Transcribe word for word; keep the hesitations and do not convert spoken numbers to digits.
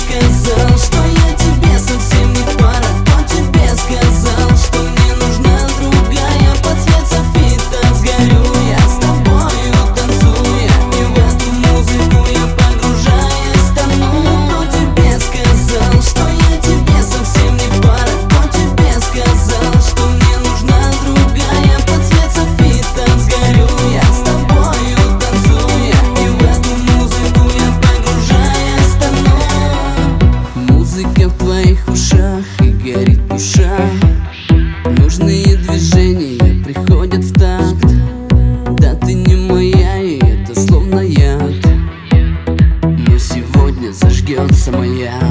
сказал, что я тебе совсем не пара? Кто тебе сказал, что мне нужна другая? Под цвет софита сгорю я с тобою танцуя, и в эту музыку я погружаясь тону. Кто тебе сказал, что я тебе совсем не пара? Кто тебе сказал, что мне нужна другая? Под цвет софита сгорю я с тобою танцуя, и в эту музыку я погружаясь тону. Музыка в твоих ушах и горит в ушах. Нужные движения приходят в такт. Да ты не моя, и это словно яд. Но сегодня зажгется моя.